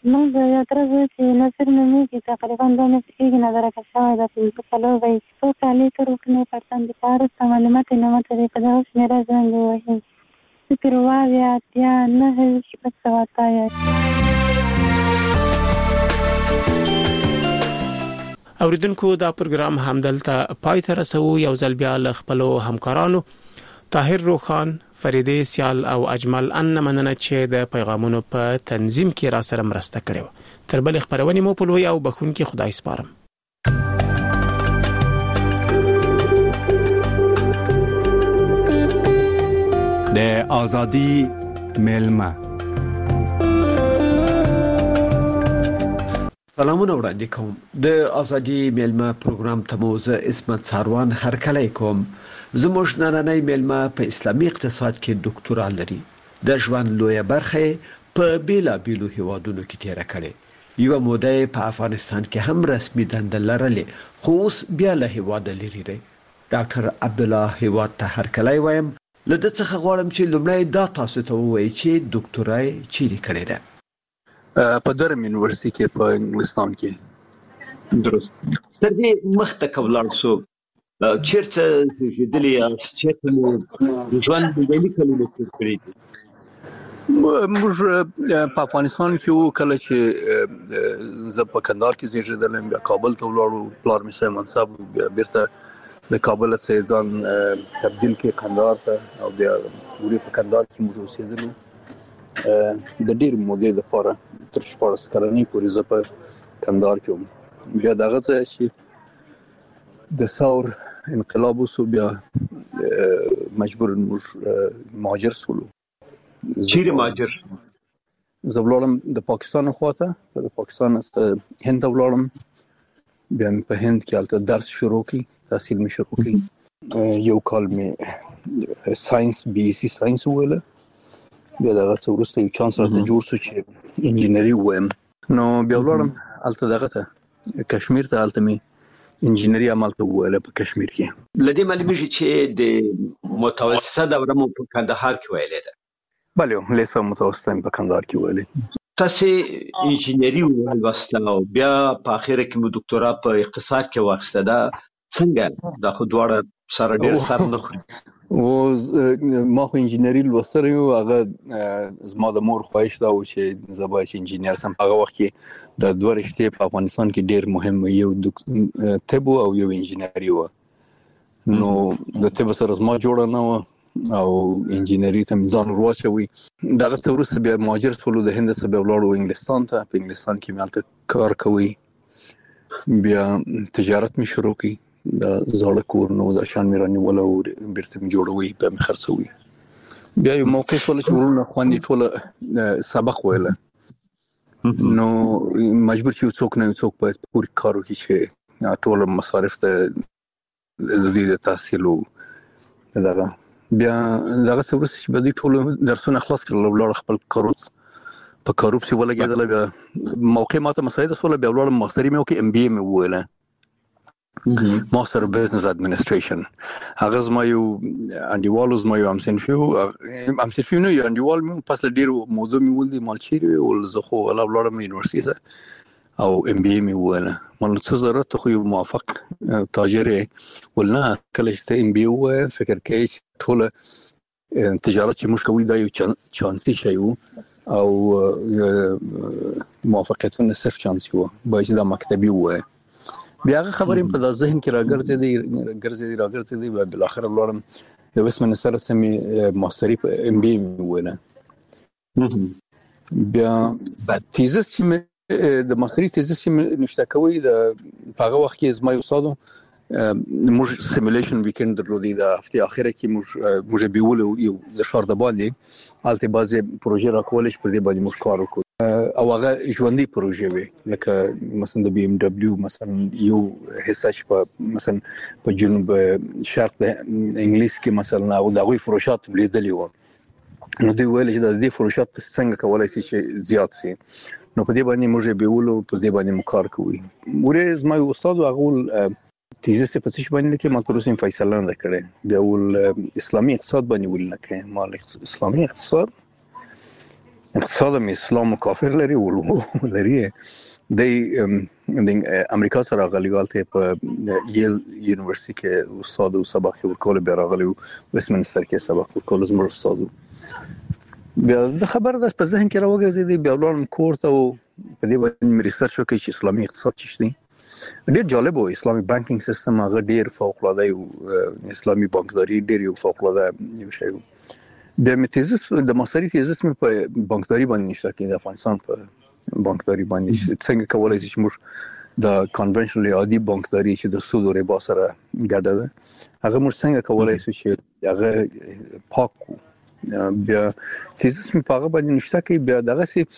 موږ یو ترڅ چې نصر نومیږي تقریبا 2 میاشتې کېږي نظرکه شوی ده په 4 به 100 کالې تر وکنې پرسنټ په وروسته معلومات نه ماته دی په دغه شمېره زنګ ووهي 0 اوریدونکو دا پروګرام همدلته پای ته رسو یو ځل بیا له خپلو همکارانو طاهر روخان فریدې سیال او اجمل ان مننه چې د پیغامونو په تنظیم کې را سره مرسته کړې تر بل خبرونه مو په لوی او بخون کې خدای سپارم د ازادي ملما سلامونه وړاندې کوم د ازادي ملما پروګرام ته مو زه اسمت ساروان هرکلی کوم زموږ نننۍ ملما په اسلامي اقتصاد کې ډاکټورا لري د ژوند لویه برخه په بیلابیلو هیوادونو کې تیر کړي یو موده په افغانستان کې هم رسمي دنده لرلې خو اوس بیا له هیواده لري دی ډاکټر عبد الله هیواد ته هرکلی وایم لدې څخه غواړم چې لومړی دا تاسو ته ووایي چې ډاکټورا چیرې کړې ده په درم یونیورسيټي کې په انګلستان کې درست تر دې مخته کولاړ شو چیرته جدلي چیرته ژوند د ویلي کلمو کړی موږ په افغانستان کې کله چې زه په کندهار کې زیږیدلم بیا کابل ته ولاړو پلار مې سه منصب بیا بیرته د کابل څخه ځان تبدیل کې کندهار ته او بیا ورې په کندهار کې موږ اوسېدلو د ډېر مودې لپاره تر 14 کلنۍ پورې زه په کندهار کې وم بیا دغه ځای چې د ثور انقلاب وسو بیا مجبور مهاجر شولو چیرې مهاجر زه ولاړم د پاکستان خواته د پاکستان هند ته ولاړم بیا په هند کې هلته درس شروع کړ تحصیل مې شروع کړ یو کال مې ساينس بي سي ساينس ویله بیا دغه څه وروسته یو چانس راته جوړ شو چې انجینری وایم نو بیا ولاړم هلته دغه ته کشمیر ته هلته مې انجینری عملته ویله په کشمیر کې لدې معلومیږي چې د متوسطه دوره مو په کندهار کې ویلې ده بله لیسه متوسطه په کندهار کې ویلې تاسو انجینری ولوسته او بیا په اخر کې مو ډاکټورا په اقتصاد کې واخیسته دا څنګه دا خو دواړه سره ډیر سر نه خوري او ما خو انجینری لوستل یو هغه زما د مور خواهش دا و چې زبا چې انجینر سم هغه وخت کې د دوه رشتې په افغانستان کې ډیر مهم یو طب او یو انجینری و نو د طب سره زما جوړه نه و او انجینری ته ځان ورواچوي دغه ته وروسته بیا مهاجر شولو د هند څخه بیا ولاړو انګلستان ته په انګلستان کې مې هلته کار کوي بیا تجارت مې شروع کړ د زړه کور نو د شان مې رانیول او بیرته مې جوړوي په مې خرڅوي بیا یو موقع شول چې ورونه خوندې ټول سبق ویله نو مجبور چې څوک نه څوک باید پوری کار وکړي چې ټول مصارف ته د تحصیل دغه بیا دغه څه ورسې چې به ټول درسونه خلاص کړل ولاړ خپل کاروت په کاروب سی ولګېدل بیا موقع ماته مساعده سول بیا ولاړ ماستری مې وکړ ام بي مې وویله ماستر بزنس اډمنستریشن هغه زما یو انډیوالو زما یو امسنفیو نو یو انډیوال مې پس له ډیرو موضوع مې ولدي مالچيري او زه خو ولا ولاړم یونیورسيټي او ام بي مې وویله مونږ څه ضرورت خو یو موافق تاجر ولنا کله چې ام بي و فکر کوي ټول تجارت چې موږ کوي دا یو چانسي شی وو او موافقتونه صرف چانسي وو باید دا مکتبي وو بیا هغه خبرې په ذهن کې راګرځېدې بل اخر ولاړم د ویسټمنسټر سمې ماستری په ام بي ویله بیا تیزس چې د ماستری تیزس چې نشته کوي د هغه وخت کې زما یو استاد موږ سیمولیشن ویکند درلودي د هفته اخره کې موږ بیول یو د شهر د باندې الته بازي پروژه راکول چې پر دې باندې موږ کار وکړو او هغه ژوندۍ پروژه وي لکه مثلا د بي ام دبليو مثلا یو حصہ په مثلا په جنوب شرق د انګلیس کې مثلا او دغه فروشات لیدلی و نو دوی ویل چې د دې فروشات څنګه کولای شي چې زیات شي نو په دې باندې موږ بیولو په دې باندې مکار کوي ورې زما استاد هغه تیزه په څه باندې کې ماتروسین فیصله نه کړي بیا ول اسلامي اقتصاد باندې ولنه کې مال اسلامي اقتصاد اقتصاد اسلام کافر لري لري د امریکا سره غلیګالته په یل یونیورسيټي کې استاد او سبق ورکول به راغلی ویسټمنسټر کې سبق ورکول زموږ استاد بیا د خبر د په ذهن کې راوګرځي بیا ولوم کورته او په دې باندې ریسرچ وکړي چې اسلامي اقتصاد څه دي ډېر جالب و اسلامي بانکینګ سیستم هغه ډېر فوق العاده او اسلامي بانکداري ډېر یو فوق العاده یو شی د میتیزس د ماستری تیزس په بانکداري باندې نشته کې د افغانستان په بانکداري باندې څنګه کولای شي چې موږ د کنونشنل عادي بانکداري چې د سود او ربا سره ګډه ده هغه موږ څنګه کولای شو چې هغه پاک بیا تیزس په هغه باندې نشته کې بیا دغه سي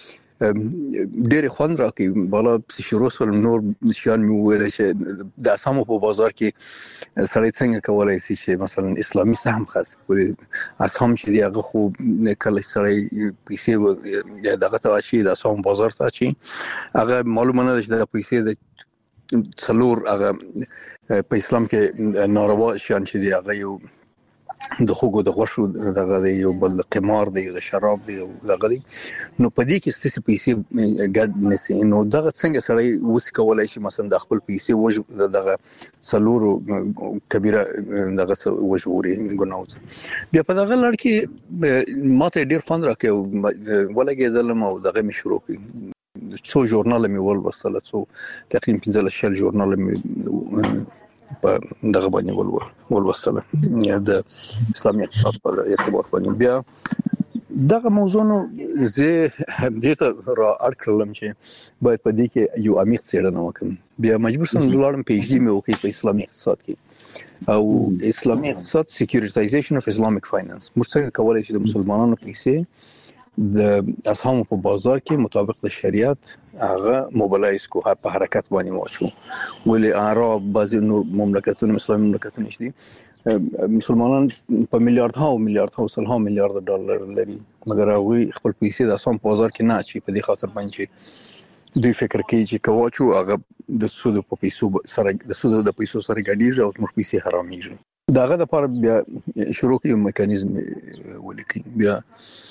ډېر خوند راکې بالا شروع سره نور نشان مو ویل چې د اسامو په بازار کې سړی څنګه کولای شي چې مثلا اسلامي سهم خاص کړي اسام چې دی هغه خو کله سړی پیسې دغه ته شي د اسام بازار ته شي هغه معلومه نه ده چې د پیسې د څلور هغه په اسلام کې ناروا شان چې دی هغه یو د خوګو د غوښو دغه دی یو بل قمار دی د شراب دی دغه دی نو په دې کې ستاسو پیسې ګډ نسی نو دغه څنګه سړی وس کولای شي مثلا د خپل پیسې وجه دغه سلور کبیره دغه وجوري ګناوځ بیا په دغه لړ کې ماته ډیر خوند راکې ولګېدل او دغه می شروع کړ څو ژورنال می ول وصله څو تقریبا 15 ژورنال می په دغه باندې ولوصله یا د اسلامي اقتصاد په ارتباط باندې بیا دغه موضوع نو زه دې ته را اړکلم چې باید په دې کې یو عمیق څېړنه وکړم بیا مجبور شوم لاړم پی ایچ ډي مې وکړ په اسلامي اقتصاد کې او اسلامي اقتصاد سکیورټایزیشن اف اسلامیک فاینانس موږ څنګه کولای شو د مسلمانانو پیسې د اسهامو په بازار کې مطابق د شریعت هغه موبلایز کو هر په حرکت باندې واچو ولې عرب بعضی نور مملکتونه اسلامي مملکتونه دي مسلمانان په میلیارډ سلها میلیارډ ډالر لري مګر هغه خپل پیسې د اسهام په بازار کې نه اچي په دې خاطر باندې دوی فکر کوي چې کواچو هغه د سود په پیسو سره ګډیږي او موږ پیسې حراميږي داغه د پر بیا شروع کیو میکانیزم ولیکي بیا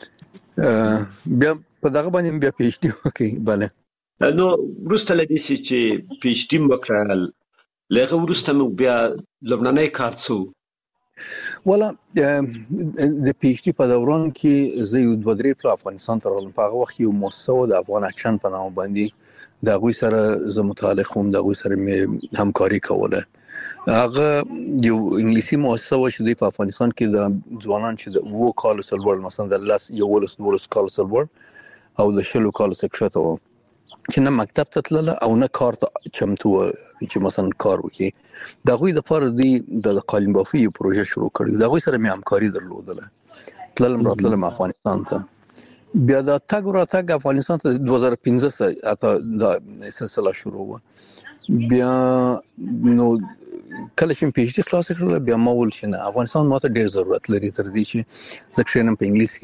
په دغه باندې بیا پی ایچ ډي وکړي bale نو ورسته لدې چې پی ایچ ډي وکړل لغه ورسته مو بیا لبناني کارڅو ولا د پی ایچ ډي په دوران کې زه یو د درې په افغانستان تر ولم په هغه وخت یو مؤسسه د افغان اکشن په نامه باندې د غوي سره زه متعلق هم د غوي سره مې همکاري کوله هغه یو انګلیسي مؤسسه و چې په افغانستان کې د ځوانان چې د وو کال سلور مثلا د لاس یو ولس کال سلور او د شلو کال سکشته و چې نه مکتب ته تلله او نه کار ته چمتو چې مثلا کار وکړي د غوي د پر دی د قالین بافي پروژه شروع کړی د غوي سره مې همکاري درلودله تللم افغانستان ته بیا د تاګ را تاګ افغانستان ته 2015 اته د سلسله شروع و بیا نو کله چې پی ایچ ډي خلاص کړل بیا ما ول شنه افغانستان ماته ډیر ضرورت لري تر دې چې ځکه نن په انګلیس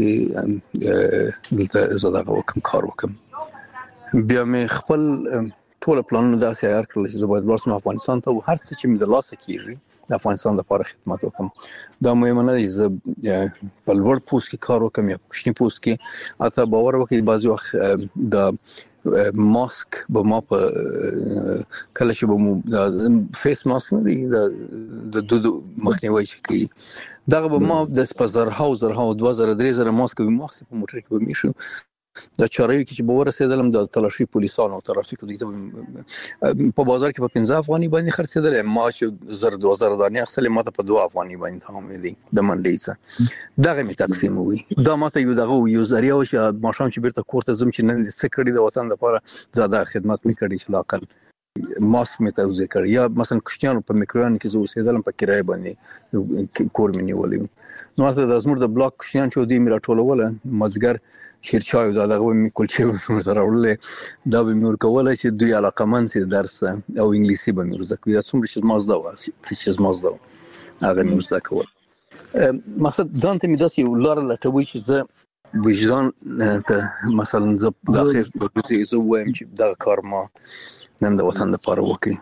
کې دلته زړه وکم کار وکم بیا مې خپل ټول پلانونه داسې عیار کړل چې زه باید ورسم افغانستان ته هر څه چې مې د لاسه کیږي د افغانستان لپاره خدمت وکم دا مهمه نه دی زه په لوړ پوسټ کې کار وکم یا کوچنی پوسټ کې اته باور وکړئ بعضی وخت د ماسک به ما په کله چې به مو فیس ماسک نه دی د مخنیوي شي دا به ما د سپزرها 2000 ماسک به ماسک په موټر کې به میشو د چاري کې چې باور رسیدلم د تلاشي پولیسانو ترافیکو د په بازار کې په 15 افغاني باندې خرڅېدل ما چې 2000 دانې اخلي ماته په 2 افغاني باندې هم دي د منډي څخه دغه می تقسیم وي دا ماته یو ذریعہ او چې ماشوم چې بیرته کورته زم چې نن څه کړی د وطن لپاره زیاده خدمت می کړی چې لاقل ماسک می توزیع کړ یا مثلا کشتیانو په میکروان کې زو اوسېدلم په کرای باندې کور مې نیولې نو تاسو د زموږ د بلاک کشتیان چې دی میرا ټولول مزګر شیرچای دا دغه مې کولچې سره ورلې دا به مور کوله چې دوی علاقمن سي درس او انګلیسي به مور زکوي څومره چې مازدا و چې مازدا هغه مور زکول مقصد ځان ته مې داسې یو لار لټوي چې زه وجدان ته مثلا زه د اخر په څه زه وایم چې دا کار ما نن د وطن لپاره وکړي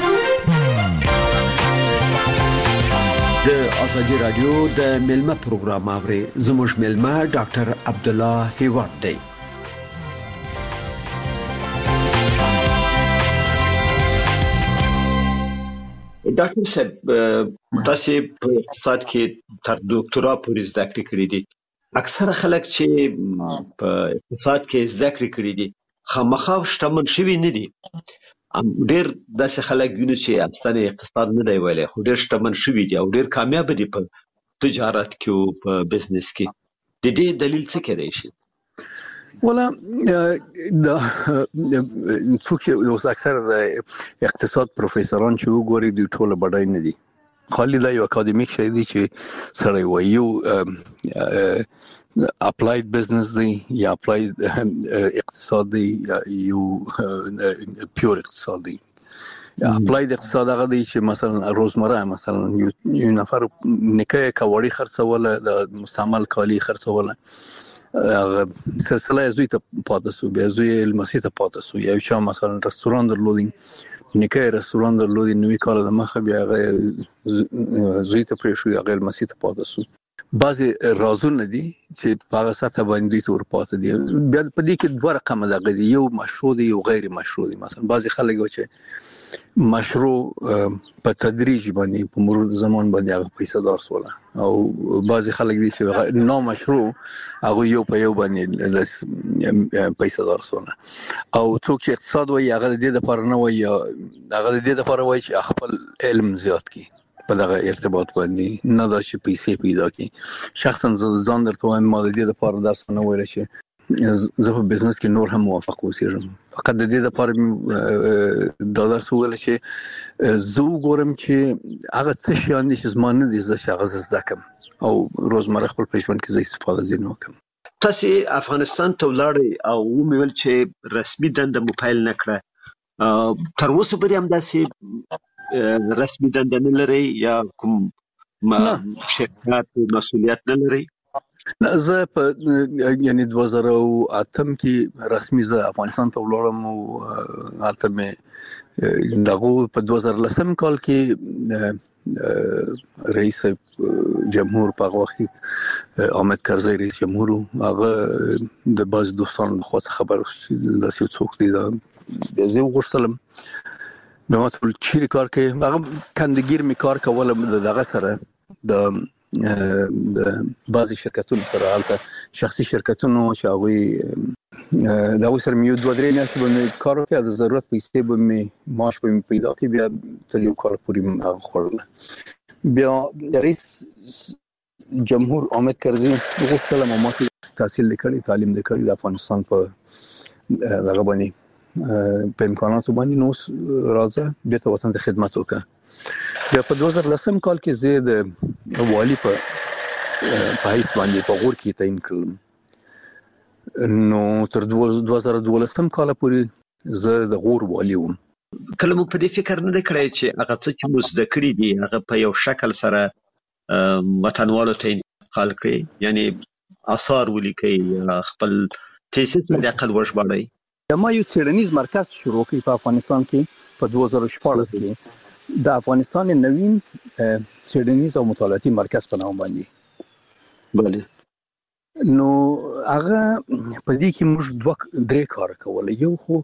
د ازادي رادیو د ملما پروګرام اوري زموږ ملما ډاکټر عبد الله هیواد دی ډاکټر صاحب تاسو په اقتصاد کې تر ډاکټرا پورې زده کړې کړې دي اکثره خلک چې په اقتصاد کې زده کړې کړې دي خامخا شتمن شوي نه دي ډېر داسې خلک وینو چې اصلا اقتصاد نه دی ویلی خو ډېر شتمن شوي دي او ډېر کامیاب دي په تجارت کې او په بزنس کې د دې دلیل څه کېدای شي ولا دا څوک چې اکثر د اقتصاد پروفیسوران چې وګوري د ټوله بډای نه دي خالي دا یو اکاډمیک شی دی چې سره وایو اپلاید بزنس دی یا اپلاید اقتصاد دی یا یو پیور اقتصاد دی اپلاید اقتصاد هغه دی چې مثلا روزمره مثلا یو نفر نکه کاوړي خرڅوله د مستعمل کالی خرڅوله سلسله زوی ته پاتې سو بیا زوی لمسی ته پاتې سو یا چې مثلا رستوران درلودي نکه رستوران درلودي نوې کال د مخه بیا هغه زوی ته پرې شو هغه لمسی ته پاتې سو بعضی رازونه دي چې په هغه سطح باندې تور پاتې دي بیا په دې کې دوه رقم دغه دي یو مشروع دي یو غیر مشروع دي مثلا بعضی خلک چې مشروع په تدریج باندې په مرور زمان باندې هغه پیسې درسوله او بعضی خلک دي چې نامشروع هغه یو په یو باندې پیسې درسوله او څوک چې اقتصاد وایي هغه د دې لپاره نه وایي هغه د دې لپاره وایي چې خپل علم زیات کړي په دغه ارتباط باندې نه دا چې پیسې پیدا کړي شخصا ځان درته وایم ما د دې لپاره درس نه ویل چې زه په بزنس کې نور هم موافق اوسېږم فقط د دې لپاره دا درس ویل چې زه وګورم چې هغه څه شیان دي چې زما نه دي زده چې هغه زده کړم او روزمره خپل په ژوند کې زه استفاده ځینې وکړم تاسو افغانستان ته ولاړئ او ومویل چې رسمي دنده مو پیل نه کړه تر اوسه پورې هم داسې رسمي دنده نه لرئ یا کوم شرکت مسؤلیت نه لرئ زه په یعنی 2008 کې رسمي زه افغانستان ته ولاړم او هلته مې دغه په 2010 کال کې رئیس جمهور په وخت کې حامد کرزی رئیس جمهور هغه د باز دوستانو د خاص خبر داسې څوک دی دا زه وغوښتلم نو ټول چیرې کار کوي هغه کندګیر می کار کولم دغه سره د بعضی شرکتونو سره حالته شخصي شرکتونو چې هغه دا سره میو 2-3 میاشتې باندې کار وکړ د ضرورت پیسې به می معاش به می پیدا کړي بیا تر یو کال پورې خورل بیا رئیس جمهور حامد کرزی وغوښتل ما تحصیل وکړي تعلیم وکړي د افغانستان په دغه باندې په امکاناتو باندې نو راځه بیرته وطن ته خدمت وکړه بیا په 2010 کال کې زه د والی په حیث باندې په غور کې تعین کړم نو تر 2012 کال پورې زه د غور والی وم کله مو په دې فکر نه کړی چې هغه څه چې مو زده کړي دي هغه په یو شکل سره وطنوالو ته انتقال کړئ یعنی آثار ولیکئ خپل تیسیس د عقل وژباړئ ما یو څېړنیز مرکز شروع کړی په افغانستان کې په 2014 کې د افغانستان نوین څېړنیز او مطالعاتي مرکز په نوم باندې بله نو هغه په دې کې موږ 2-3 کار کول یو خو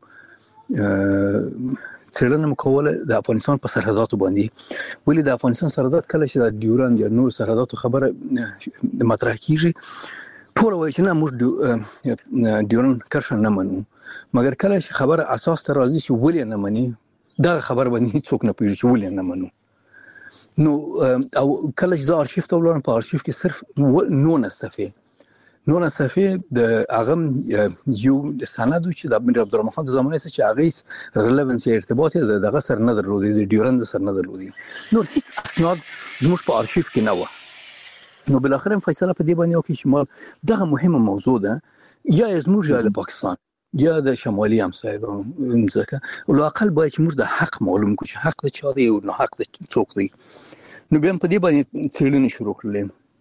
څېړنه کوله د افغانستان په سرحداتو باندې ولې د افغانستان سرحدات کله چې د ډیورند یا نور سرحداتو خبره مطرح کیږي ټول وایي چې نه موږ ډیورند کرښه نه منو مګر کله چې خبره اساس ته راځي چې ولې نه مني دا خبر باندې څوک نه پیږي چې ولې نه منو نو او کله چې زه ارشیف ته ولاړم په ارشیف کې صرف 9 صفحې د هغه یو سند چې د امیر عبدالرحمن خان د زمانه څخه چې هغه ریلیونس ارتباط دغه سر نه درلودي د ډیورند سر نه درلودي نور هیڅ اسناد زموږ په ارشیف کې نه و نو بل اخر فیصله په دې باندې وکړي چې مال دغه مهمه موضوع ده یا زموږ یا د پاکستان یا د شمالي همسایګانو ځکه ولو اقل باید چې موږ د حق معلوم کړو چې حق د چا دی او نه حق د څوک دی نو بیا په دې باندې څېړنې شروع کړلې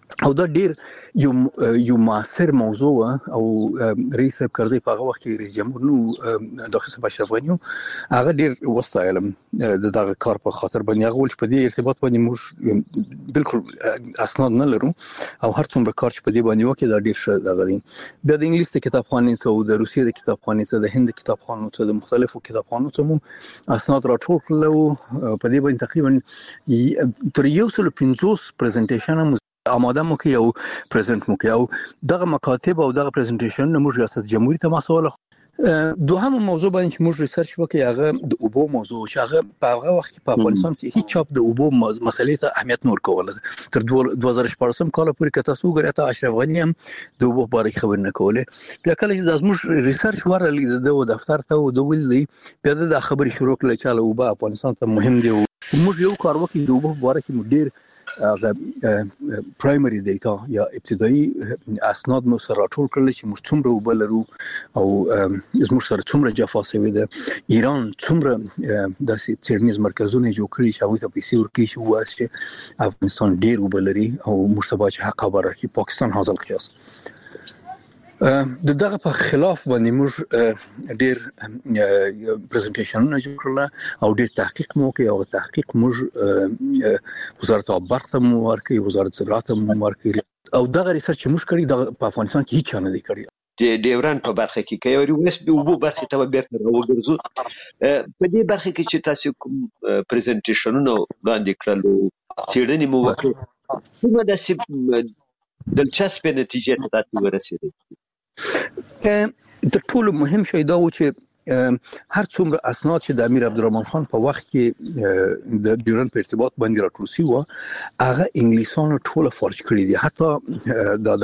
او دا ډیر یو معاصر موضوع او رئیس صاحب کرزی په هغه وخت کې رئیس جمهور نو ډاکټر صاحب اشرف غنی هغه ډیر وستایلم دغه کار په خاطر باندې هغه ول چې په دې ارتباط باندې موږ بالکل اسناد نه لرو او هر څومره کار چې په دې باندې وکړي دا ډیر ښه دغه دی. بیا د انګلیس د کتابخانې څخه او د روسیې د کتابخانې څخه د هند د کتابخانو څخه د مختلفو کتابخانو څخه مو اسناد راټول کړل په دې باندې تقریبا تر 150 پریزنټیشن آماده مو کې او پریزنټ مو کې او دغه مکاتب او دغه پریزنټیشن موږ ریاست جمهوریت ته مسوله. دوهم موضوع باندې چې موږ ریسرچ وکړو هغه د اوبو موضوع چې هغه په هغه وخت کې په افغانستان کې هیڅ چاپ د اوبو مسلې ته اهمیت نه ورکول. تر 2014 کال پورې که تاسو وګورئ ته اشرف غنی هم د اوبو په اړه خبرې نه کولې. بیا کله چې موږ ریسرچ ورلې د دفتر ته او د ولې بیا د خبرې شروع کړل چې اوبو افغانستان ته مهم دی. موږ یو کار وکړو د اوبو په اړه کې ډیر پرایمری دیتا یا ابتدایي اسناد مو سره راټول کړل چې موږ څومره وبلرو او موږ سره څومره جفا شوی ده. ایران څومره د څېړنیز مرکزونه جوړ کړي چې هغه ته پیسې ورکړي چې واسه افغانستان ډیر وبلري او موږ ته باید حق خبره کې پاکستان حاصل قیاس دغه په خلاف باندې موږ ډیر پریزنټیشنونه جوړ کړل او ډیر تحقیق مو وکړ او تحقیق موږ وزارت برق ته مو ورکړی وزارت زراعت ته مو ورکړی او دغه ریسرچ موږ کړی د افغانستان کې هیڅ نه دی کړی. د ډیورن په برخه کې کوي وس به وبو برخه ته بیرته راوګرځو په دې برخه کې چې تاسو کوم پریزنټیشنونه وړاندې کړل څېړنې مو وکړه کومه د دلچسپ نتیجې ته تاسو ورسېدئ؟ د ټولو مهم شی دا و چې هر څومره اسناد چې د امیر عبدالرحمن خان په وخت کې د ډیورن په ارتباط باندې راټول شوی و هغه انګلیسانو ټول فارج کړی دي. حتی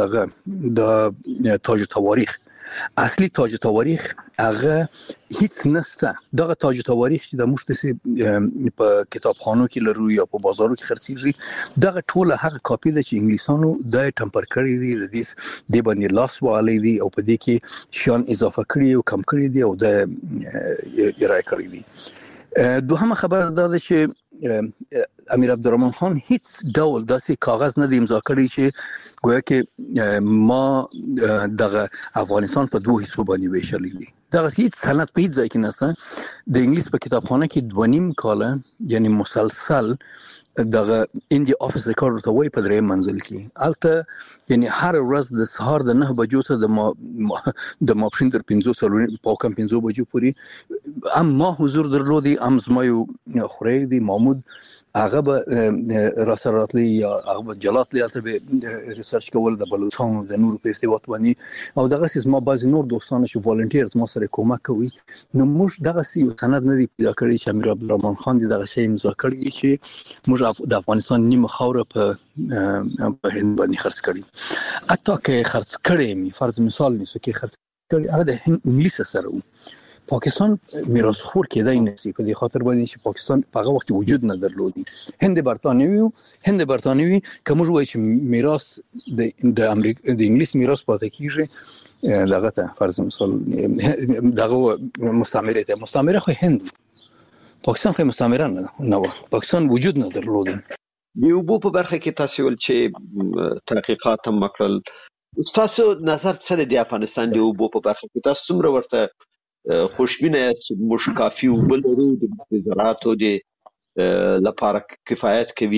د تاج تواریخ اصلي تاج تواریخ هغه هیڅ نشته. دغه تاج تواریخ چې د مشتسي په کتابخانو کې لرو یا په بازارو کې خرڅیږي دغه ټول هغه کاپی ده چې انګلیسانو د ټمپر کړی دي د دې باندې لاس والی دي او په دې کې شان اضافه کړی او کم کړی دي او د ارائه کړی دي. دوهمه خبر دا ده چې امیر عبدالرحمن خان هیڅ ډول داسې کاغذ نه دی امضا کړی چې گویا کې ما دغه افغانستان په دوه حصو باندې ویشلی دي. دغه هیڅ سند په هیڅ ځای کې نشته. د انګلیس په کتابخانه کې 2.5 کاله یعنی مسلسل دغه انډیا افیس ریکارډ ته وای په درې منزل کې الته یعنی هر ورځ د سهار د 9 بجو څخه د ماپښین تر 5 پاکم 5 بجو پورې ام ما حضور درلودي ام زما یو خوري دی محمود هغه به را سره راتلی یا هغه به جلات لیاته به ریسرچ کول د بلوچستان د نورو په ارتباط باندې او دغه سیس ما بعض نور دوستانه چې والنټیرز ما سره کومک کوي نو موږ دغه سی سند نه دی پیدا کړی چې امیر عبدالرحمن خان دغه شی امضا کړی چې موږ د افغانستان نیمه خاوره په هند باندې خرڅ کړی. حتی که خرڅ کړی می فرض مثال نیسو کې خرڅ کړی هغه د انګلیس سره و. پاکستان میراث خور کېدای نشي په دې خاطر باندې چې پاکستان په هغه وخت وجود نه درلودي. هند برتانوي کوم وایي چې میراث د امریکا د انګلیس میراث پاتې کیږي دغه ته فرض مثال دغه مستعمره خو هند پاکستان خو مستعمره نه و پاکستان وجود نه درلودي. یو په برخه کې تاسو ول چې تحقیقات هم وکړل تاسو نظر څه دی افغانستان دی په برخه کې تاسو څومره ورته خوشبینه چې موږ کافي وبلرو د زراعت او د لپاره کفایت کوي؟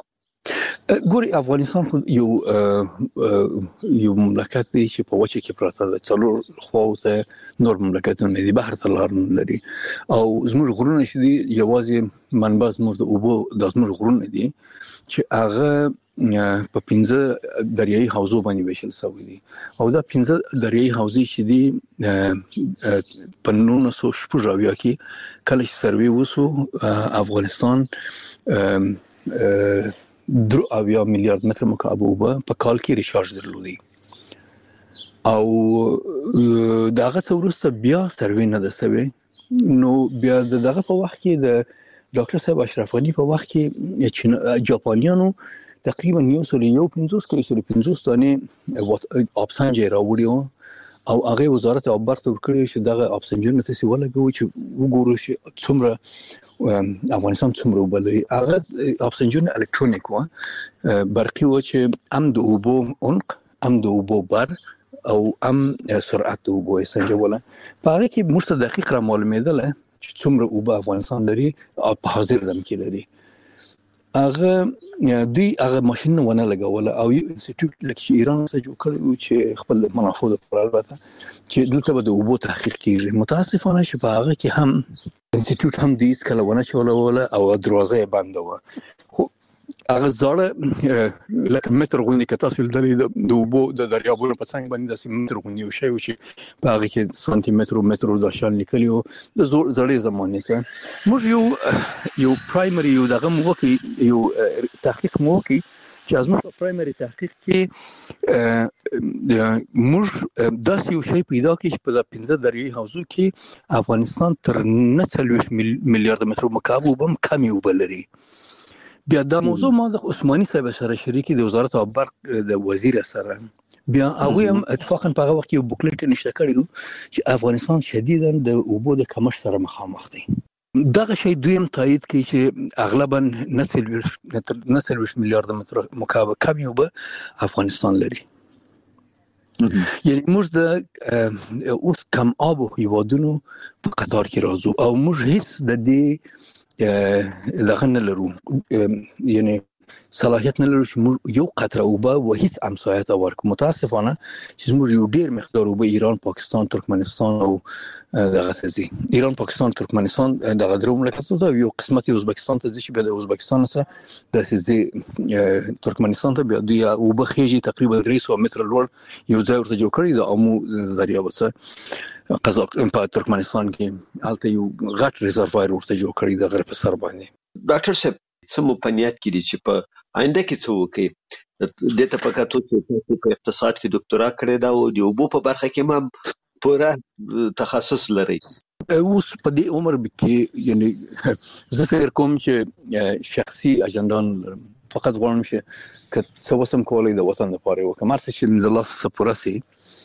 ګوري افغانستان خو یو مملکت دی چې په وچه کې پراته ده څلور خواوته نور مملکتونه دي بحر ته لار نه لري او زموږ غرونه چې دي یوازې منبع زموږ د اوبو د زموږ غرونه دي چې هغه په 15 دریایي حوزو باندې ویشل شوی دي او دا 15 دریایي حوزې چې دي په 1990 کې کله چې سروې وسو افغانستان 3 میلیارد متر مکعب اوبه په کال کې ریچارج درلودي او دغه څورسته بیا سروې نه ده سوي نو بیا دغه په وخت کې د ډاکټر صاحب اشرف غنی په وخت کې جاپانیانو تقریبا 150 دانه اپسنج راوړیو او هغه وزارت برق ورکړي چې دغه اپسنجونه تاسو ولګوي چې وګورئ چې څومره افغانستان څومره اوبه لري. هغه اکسیجن الکترونیک و برقي و چې هم د اوبو عمق، هم د اوبو بر او هم سرعت د اوبو سنجوله. په هغه کې موږ ته دقیق را معلومېدل چې څومره اوبه افغانستان لري او په حاضر دم کې لري. هغه دوی هغه ماشين ونه لګول او یو انسټیټیوټ لکه چې ایران څخه جوړ کړی و چې خپل منافع لپاره البته چې دلته به د اوبو تحقیق کیږي. متاسفانه چې په هغه کې هم انسټیټیوټ هم دې کله ونه چولوله او دروازه یې بنده و. خو هغه زړه لکه متر غونډه کې تاسو لیدلې د اوبو د دریابونو په څنګ باندې د متر غونډه شی و چې په هغه کې سانتي متر د شان لیکلی و د زړې زمانه څخه. موږ یو پرایمري یو دغه موکي یو تحقیق موکي چې ازمه په پرایمري تحقیق کې موږ داسې یو شی پیدا کړ چې په 15 دریاي حوزو کې افغانستان تر 39 میلیارډ متر مکعب وبم کمی وبلري. بیا دا موضوع ما د عثماني صاحب سره شریکي د وزارت او برق د وزیر سره بیا هغه هم اتفاقا په هغه وخت یو بوکلیټ نشته کړی چې افغانستان شدیداً د اوبو د کمښت سره مخامخ دی. دغه شی دویم تایید کوي چې اغلبا 39 میلیارډ متر مکعب کمی اوبه افغانستان لري. یعنی موږ د اوس کم آب هیوادونو په قطار کې راځو او موږ هیڅ د دې دغه نه لرو، یعنی صلاحیت نه لرو چې موږ یو قطره اوبه و هیڅ همسایه ته ورکړو. متاسفانه چې موږ یو ډیر مقدار اوبه ایران، پاکستان، ترکمنستان او دغه څه ایران، پاکستان، ترکمنستان دغه درو مملکتونو ته یو قسمت ازبکستان ته ځي چې به د ازبکستان سره د سې ترکمنستان ته بیا دوی اوبه خېږي تقریبا 300 متر لوړ یو ځای ورته جوړ کړی د امو دریاب سره قزاق په ترکمنستان کې الته یو غټ ریزروایر ورته جوړ کړی د غرب سر باندې. ډاکټر صاحب څه مو په نیت کې دي چې په آینده کې څه وکړي؟ د ته په کاتو چې په اقتصاد کې ډاکټرا کړی دا او د اوبو په برخه کې ما پوره تخصص لري. اوس په دې عمر کې یعنی زه فکر کوم چې شخصي اجندان فقط غواړم چې که څه وسم کولای د وطن لپاره وکړم، مرسته چې د الله سپورا سي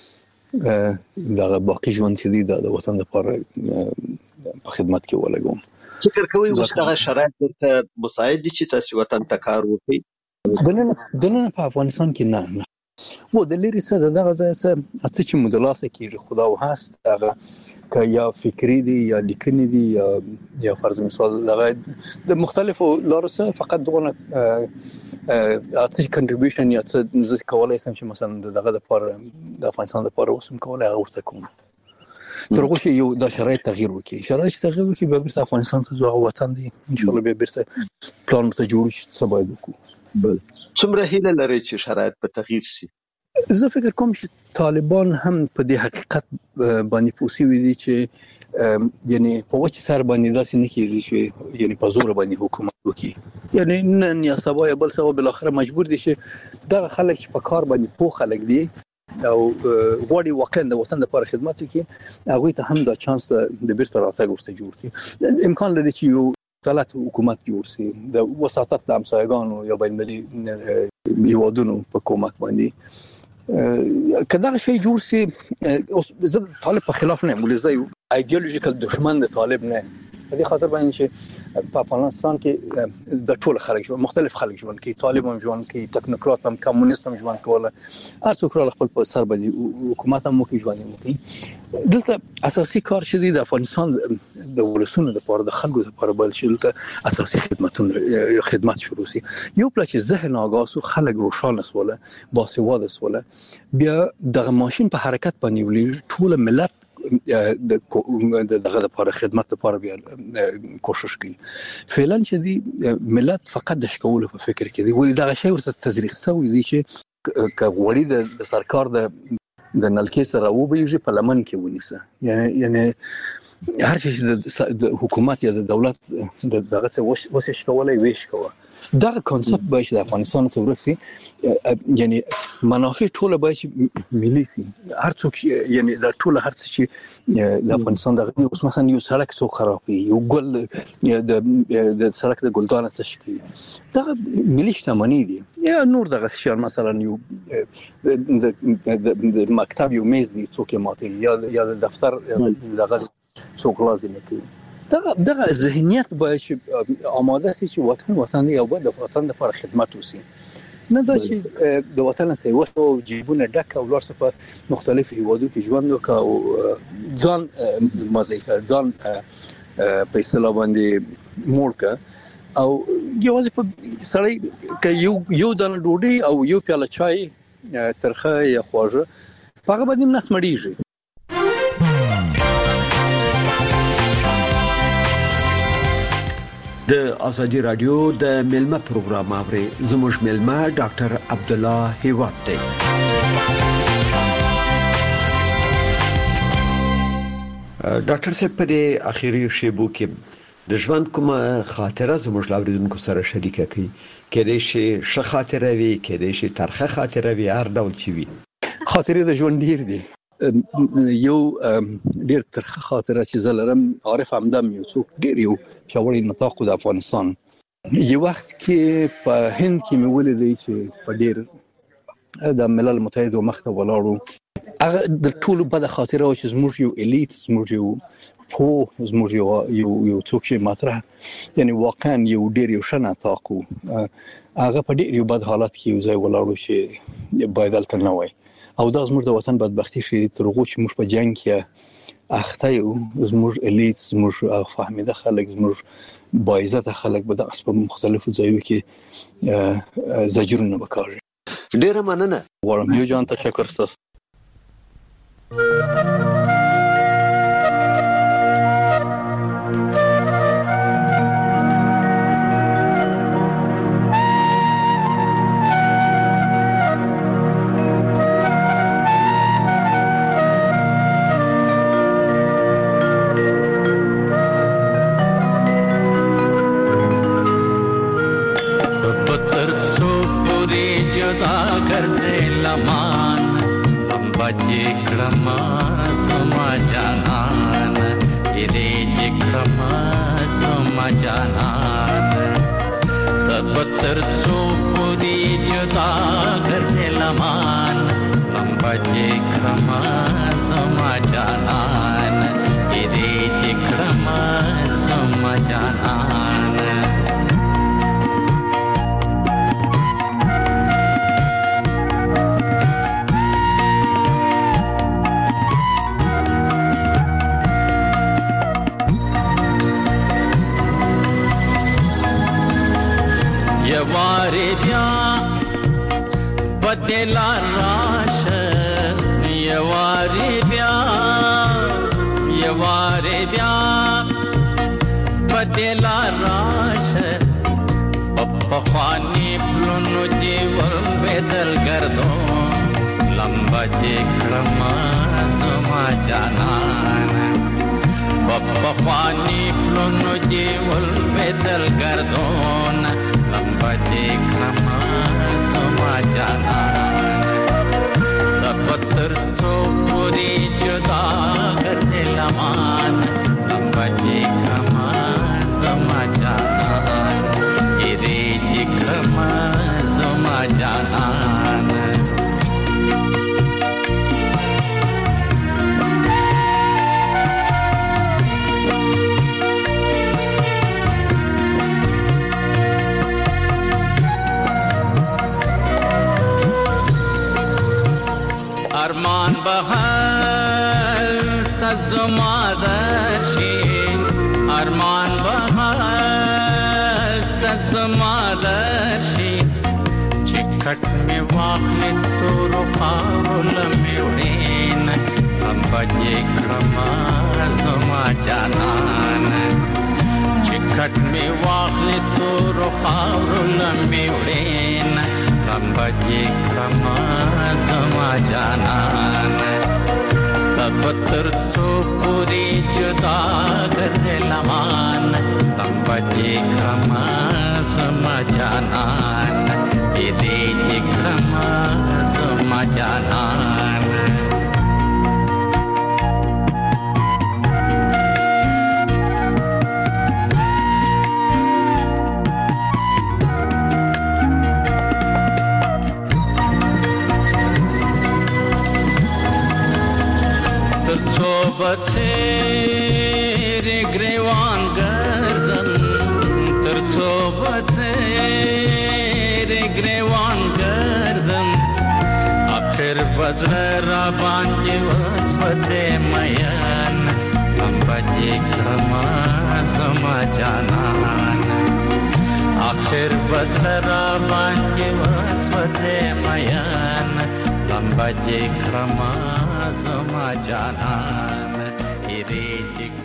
دا باقي ژوند چې دی د وطن لپاره په خدمت کې ولګوم. فکر کوي اوس هغه شرایط ته مساعد دي چې تاسو وطن ته کار وکړي؟ دنه په افغانستان کې نه و د لري څه دغه ځای څه چې مدلاسه کیږي خدا او هست هغه که یا فکری دي یا لیکنی دي یا فرض مثال دغه د مختلفو لارو څخه فقط دغه اته کنټریبیوشن یا څه زه کولای شم چې مثلا دغه لپاره د افغانستان لپاره وسم کولای هغه ورته کوم ترغه چې یو د شرایط تغییر وکړي. شرایط تغییر وکړي به بیرته افغانستان ته ځو وطن دی ان شاء الله به بیرته پلان ته جوړ شي څه باید وکړو. بل څومره هیله لري چې شرایط به تغییر شي؟ زه فکر کوم چې طالبان هم په دې حقیقت باندې پوسیوي دي چې یعنی په وچه سر باندې داسې نه کیږي چې یعنی په زور باندې حکومت وکړي. یعنی نن یا سبا یا بل سبا بل اخر مجبور دي چې دغه خلک چې په کار باندې پوه خلک دي او غواړي واقعا د وطن لپاره خدمت وکړي هغه ته هم دا چانس د بیرته راتګ ورته جوړ کړي. امکان لري چې یو غلط حکومت جوړ شي د وساطت د همسایګانو یا بین المللي هیوادونو په کومک باندې کدا شي جوړ شي. اوس زه طالب په خلاف نه یم، ولې یو ایدئولوژیکل دشمن د طالب نه په دې خاطر باندې چې په افغانستان کې د ټول خلک ژوند مختلف خلک ژوند کوي، طالب هم ژوند کوي، ټکنوکرات هم، کمونیست هم ژوند کوله، هر څوک خپل په سر باندې حکومت هم کوي ژوند کوي. دلته اساسي کار شدی د افغانستان د ولسونو لپاره د خلکو لپاره بل شي دلته اساسي خدمت شروع شي. یو پلا چې ذهن آگاه خلک روشانه سواله باسواده سواله بیا د ماشين په حرکت باندې ولې ټول ملت دغه لپاره خدمت لپاره بیا کوشش کوي. فعلا چې دی ملت فقط د شکول په فکر کې دی ولې دغه شی ورته تزریق شوی دی چې کغوړی د سرکار د نلکې سره و به یې په لمن کې ونیسه. یعنی هر شي د حکومت یا د دولت دغه څه وسه شکولای ویش کوه دغه کانسپت باید د افغانستان څخه ورسي. یعنی منافع ټول باید ملي سي، هر څوک یعنی د ټول هر څه چې د افغانستان د اوس مثلا یو سړک څو خرابي یو ګل د سړک د ګلدان څه شي دا ملي شتمنۍ دي یا نور دغه شیان مثلا یو د مکتب یو میز دي څوک ماته یا د دفتر دغه څوک لازم کوي دغه ذهنیت باید چې آماده شي چې وطن یو بل د وطن لپاره خدمت وکړي، نه دا چې د وطن سیوه او جیبونه ډک او لار په مختلف هیوادو کې ژوند وکړي او ځان مزه ځان په اصطلاح باندې موړ او یوازې په سړی که یو دانه ډوډۍ او یو پیاله چای ترخه یا خواږه هغه باندې نس مړیږي. د ازادي رادیو د ملما پروګرام اوري زموږ ملما ډاکټر عبد الله هیواد دی. ډاکټر صاحب په دې اخیری شیبو کې د ژوند کومه خاطره زموږ لاوریدونکو سره شریکه کړئ، کېدای شي ښه خاطره وي، کېدای شي ترخه خاطره وي، هر ډول چې وي. خاطرې د ژوند ډیر دي. یو ډیر ترخه خاطره چې زه لرم، عارف همدم یو څوک ډیر یو پیاوړی نطاق د افغانستان یو وخت کې په هند کې مې ولیدی چې په ډیر د ملل متحد مخ ته ولاړو. هغه د ټولو بده خاطره و چې زموږ یو الیت، زموږ یو زموږ یو څوک چې مطرح یعنی واقعا یو ډیر یو ښه نطاق و، هغه په ډیر یو بد حالت کې یو ځای ولاړو چې باید هلته نه وای. او دا زموږ د وطن بدبختي چې تر هغو چې موږ په جنګ کې اخته یو، زموږ الیت، زموږ فهمیده خلک، زموږ باعزته خلک به دغسې په مختلفو ځایو کې زجرونه وکاږي. ډیره مننه غواړم. یو جان تشکر ستاسو. ارمان بهر تزمادشی، ارمان بهر تزمادشی، چکٹ میں واخلی تو رخاول میوڑین، ام بجے کرما زما جانان، چکٹ میں واخلی تو رخاول میوڑین، ام بجے کرما زما جانان. تب ترڅو پوری جدا کړې لمان، ام بجے کرما زما جانان، دې کرما زما جانان. بچے ریګریوان بزړه را باندې وسوځې مین هم به دې کړمه زما جانان آخر بزړه را باندې وسوځې مین هم به دې کړمه زما جانان